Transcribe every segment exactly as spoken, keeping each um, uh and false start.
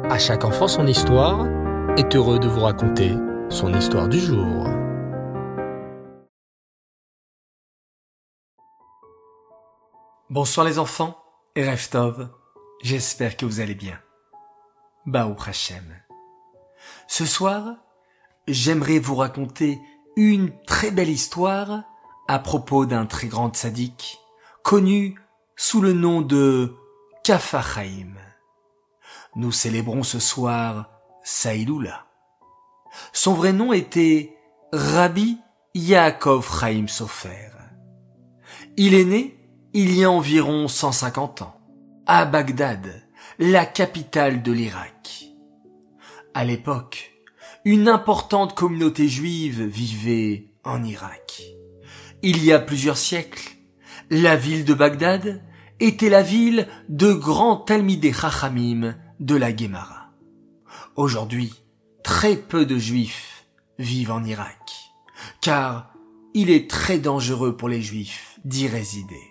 À chaque enfant son histoire est heureux de vous raconter son histoire du jour. Bonsoir les enfants, Erev Tov, j'espère que vous allez bien. Baruch Hashem. Ce soir, j'aimerais vous raconter une très belle histoire à propos d'un très grand tzaddik, connu sous le nom de Kaf HaChaim. Nous célébrons ce soir sa Hiloula. Son vrai nom était Rabbi Yaakov Chaim Sofer. Il est né il y a environ cent cinquante ans, à Bagdad, la capitale de l'Irak. À l'époque, une importante communauté juive vivait en Irak. Il y a plusieurs siècles, la ville de Bagdad était la ville de grands Talmidei Chachamim de la Guémara. Aujourd'hui, très peu de juifs vivent en Irak, car il est très dangereux pour les juifs d'y résider.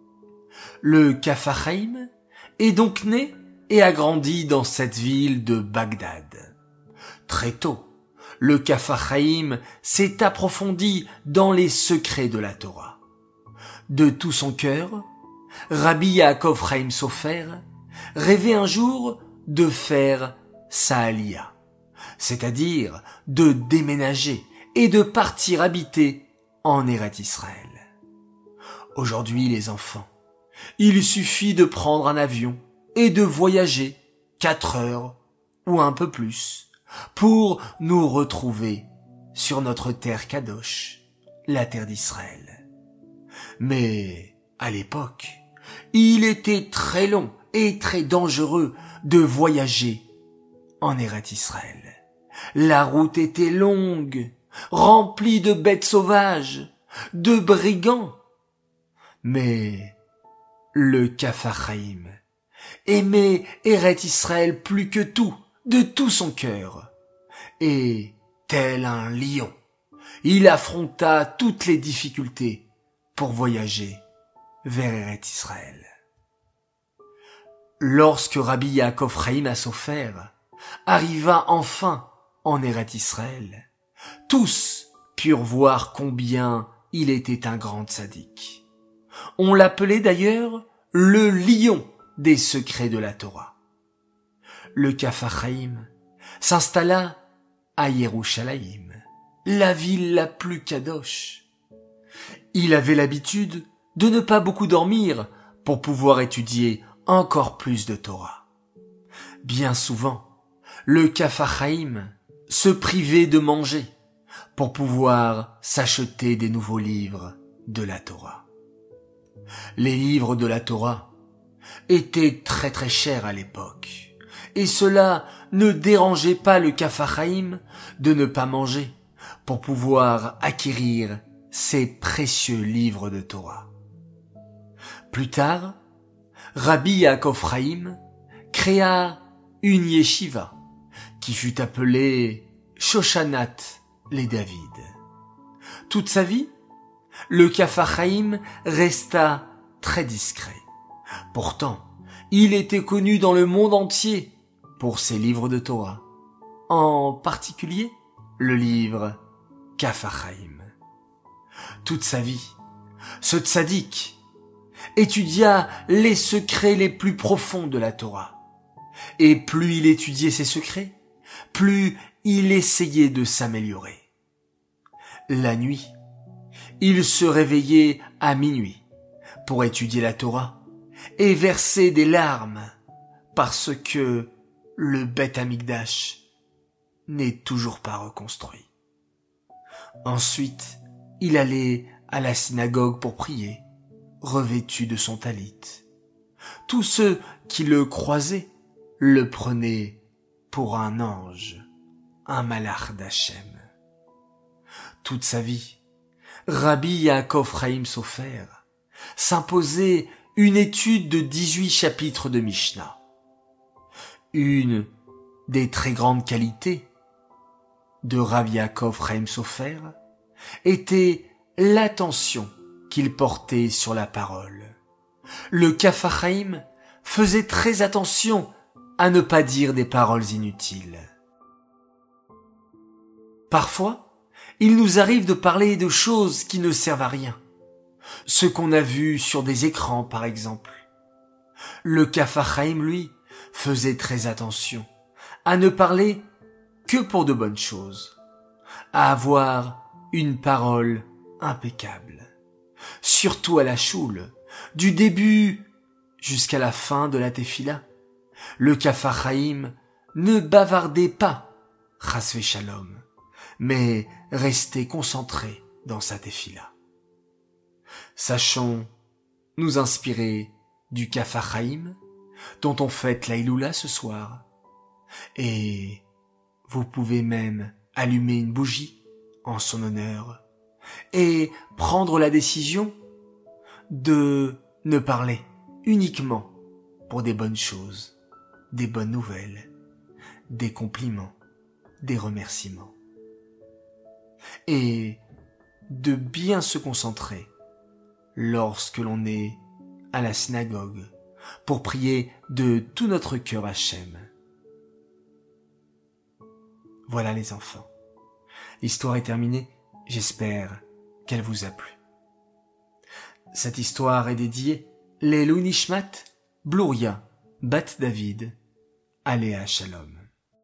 Le Kaf HaChaim est donc né et a grandi dans cette ville de Bagdad. Très tôt, le Kaf HaChaim s'est approfondi dans les secrets de la Torah. De tout son cœur, Rabbi Yaakov Chaim Sofer rêvait un jour de faire sa Aliyah, c'est-à-dire de déménager et de partir habiter en Eretz Israël. Aujourd'hui, les enfants, il suffit de prendre un avion et de voyager quatre heures ou un peu plus pour nous retrouver sur notre terre kadosh, la terre d'Israël. Mais à l'époque, il était très long et très dangereux de voyager en Eretz Israël. La route était longue, remplie de bêtes sauvages, de brigands. Mais le Kaf HaChaim aimait Eretz Israël plus que tout, de tout son cœur. Et, tel un lion, il affronta toutes les difficultés pour voyager vers Eretz Israël. Lorsque Rabbi Yaakov Chaim Sofer arriva enfin en Eretz Israël, tous purent voir combien il était un grand tzaddik. On l'appelait d'ailleurs le lion des secrets de la Torah. Le Kaf HaChaim s'installa à Yerushalayim, la ville la plus kadosh. Il avait l'habitude de ne pas beaucoup dormir pour pouvoir étudier encore plus de Torah. Bien souvent, le Kaf HaChaim se privait de manger pour pouvoir s'acheter des nouveaux livres de la Torah. Les livres de la Torah étaient très très chers à l'époque, et cela ne dérangeait pas le Kaf HaChaim de ne pas manger pour pouvoir acquérir ces précieux livres de Torah. Plus tard, Rabbi Yaakov Chaim créa une yeshiva qui fut appelée Shoshanat les David. Toute sa vie, le Kaf HaChaim resta très discret. Pourtant, il était connu dans le monde entier pour ses livres de Torah, en particulier le livre Kaf HaChaim. Toute sa vie, ce tzaddik étudia les secrets les plus profonds de la Torah. Et plus il étudiait ces secrets, plus il essayait de s'améliorer. La nuit, il se réveillait à minuit pour étudier la Torah et verser des larmes parce que le Beth Amikdash n'est toujours pas reconstruit. Ensuite, il allait à la synagogue pour prier, revêtu de son talit. Tous ceux qui le croisaient le prenaient pour un ange, un malach d'Hachem. Toute sa vie, Rabbi Yaakov Chaim Sofer s'imposait une étude de dix-huit chapitres de Mishnah. Une des très grandes qualités de Rabbi Yaakov Chaim Sofer était l'attention qu'il portait sur la parole. Le Kaf HaChaim faisait très attention à ne pas dire des paroles inutiles. Parfois, il nous arrive de parler de choses qui ne servent à rien. Ce qu'on a vu sur des écrans, par exemple. Le Kafar Chaim, lui, faisait très attention à ne parler que pour de bonnes choses, à avoir une parole impeccable, surtout à la choule, du début jusqu'à la fin de la tefila. Le Kafar Chaim ne bavardait pas, chas v'shalom, mais restait concentré dans sa tefila. Sachons nous inspirer du Kafar Chaim, dont on fête la Iloula ce soir. Et vous pouvez même allumer une bougie en son honneur et prendre la décision de ne parler uniquement pour des bonnes choses, des bonnes nouvelles, des compliments, des remerciements. Et de bien se concentrer lorsque l'on est à la synagogue pour prier de tout notre cœur Hachem. Voilà les enfants. L'histoire est terminée. J'espère qu'elle vous a plu. Cette histoire est dédiée Leilou Nishmat, Blouria, Bat David, Aléa Shalom.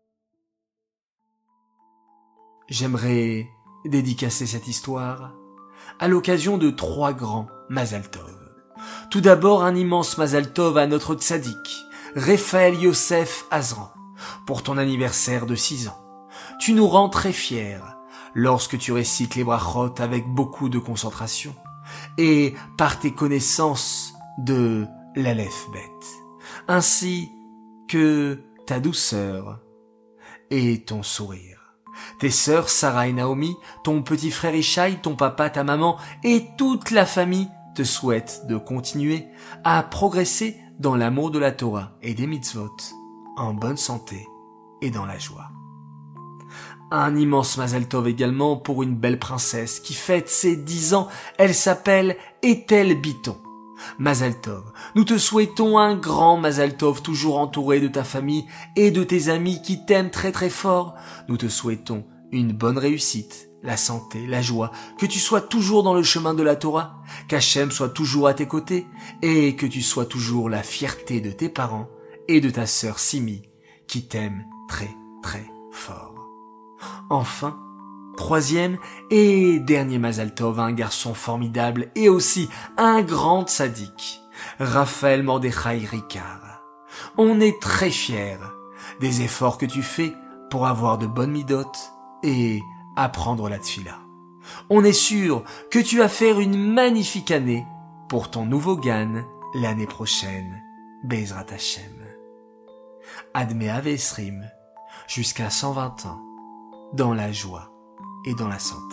J'aimerais dédicacer cette histoire à l'occasion de trois grands Mazal Tov. Tout d'abord, un immense Mazal Tov à notre tzaddik, Raphaël Yosef Azran, pour ton anniversaire de six ans. Tu nous rends très fiers lorsque tu récites les brachot avec beaucoup de concentration et par tes connaissances de l'Aleph Bet, ainsi que ta douceur et ton sourire. Tes sœurs Sarah et Naomi, ton petit frère Ishaï, ton papa, ta maman et toute la famille te souhaitent de continuer à progresser dans l'amour de la Torah et des mitzvot, en bonne santé et dans la joie. Un immense Mazal Tov également pour une belle princesse qui fête ses dix ans. Elle s'appelle Ethel Biton. Mazal Tov, nous te souhaitons un grand Mazal Tov, toujours entouré de ta famille et de tes amis qui t'aiment très très fort. Nous te souhaitons une bonne réussite, la santé, la joie, que tu sois toujours dans le chemin de la Torah, qu'Hachem soit toujours à tes côtés et que tu sois toujours la fierté de tes parents et de ta sœur Simi qui t'aime très très fort. Enfin, troisième et dernier Mazal Tov, un garçon formidable et aussi un grand tzaddik, Raphaël Mordechai Ricard. On est très fiers des efforts que tu fais pour avoir de bonnes midot et apprendre la tfila. On est sûr que tu vas faire une magnifique année pour ton nouveau Gan l'année prochaine, Bezrat Hashem. Admea Vesrim, jusqu'à cent vingt ans, dans la joie et dans la santé.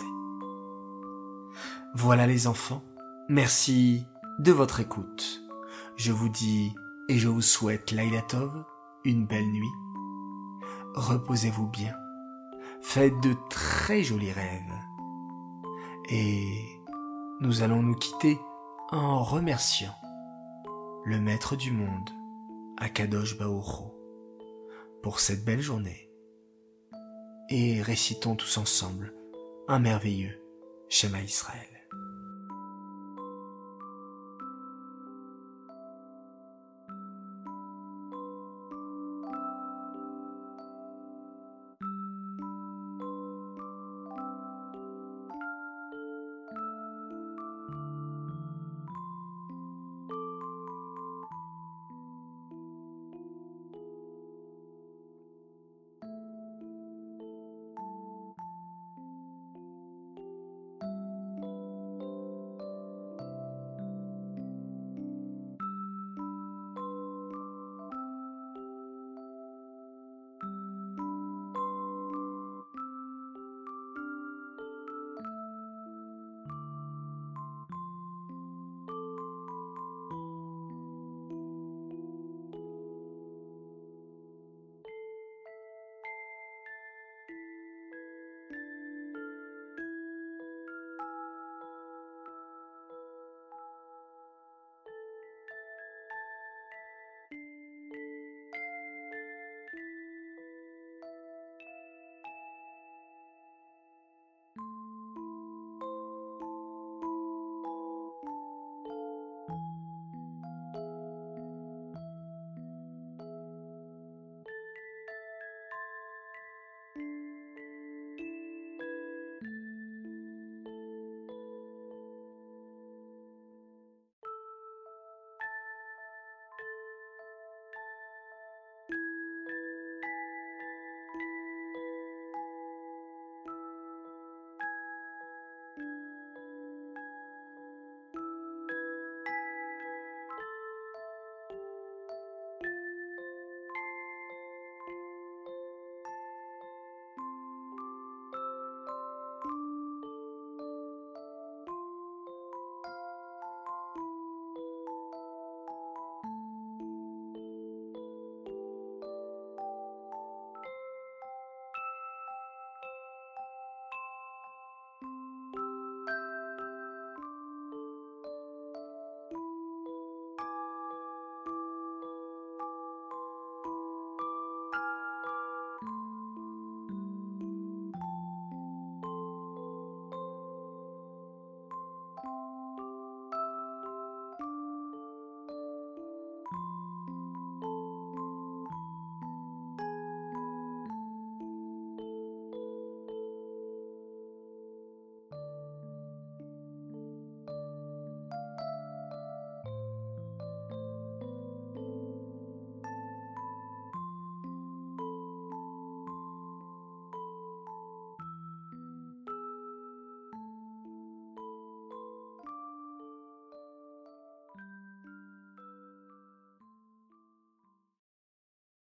Voilà les enfants, merci de votre écoute. Je vous dis et je vous souhaite Laila Tov, une belle nuit. Reposez-vous bien, faites de très jolis rêves. Et nous allons nous quitter en remerciant le Maître du monde, Akadosh Baruch Hu, pour cette belle journée. Et récitons tous ensemble un merveilleux Shema Israël.